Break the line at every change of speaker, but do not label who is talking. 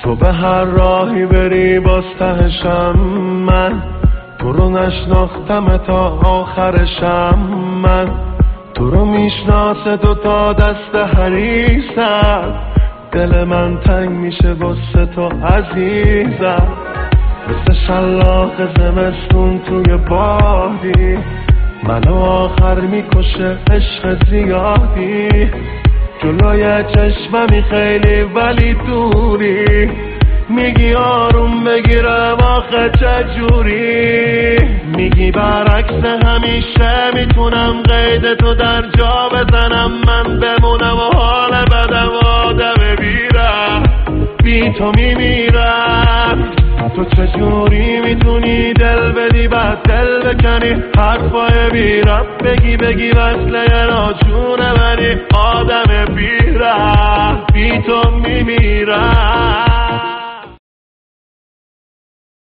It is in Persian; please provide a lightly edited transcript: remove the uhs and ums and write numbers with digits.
تو به هر راهی بری باز تهشم من، تو رو نشناختم تا آخرشم من، تو رو میشناسه تو تا دست حریصم، دل من تنگ میشه واسه تو عزیزم، مثل شلاق زمستون توی بادی منو آخر میکشه عشق زیادی، جلوی چشممی خیلی ولی دوری، میگی آروم بگیرم آخه چجوری، میگی برعکس همیشه میتونم قید تو در جا بزنم، من بمونم و حال بدم آدم بیرم بی تو میمیرم، تو چجوری میتونی دل بدی بعد دل بکنی، حرفای بیرم بگی وصله ناجونه منی، آدم بیرم بی تو میمیرم.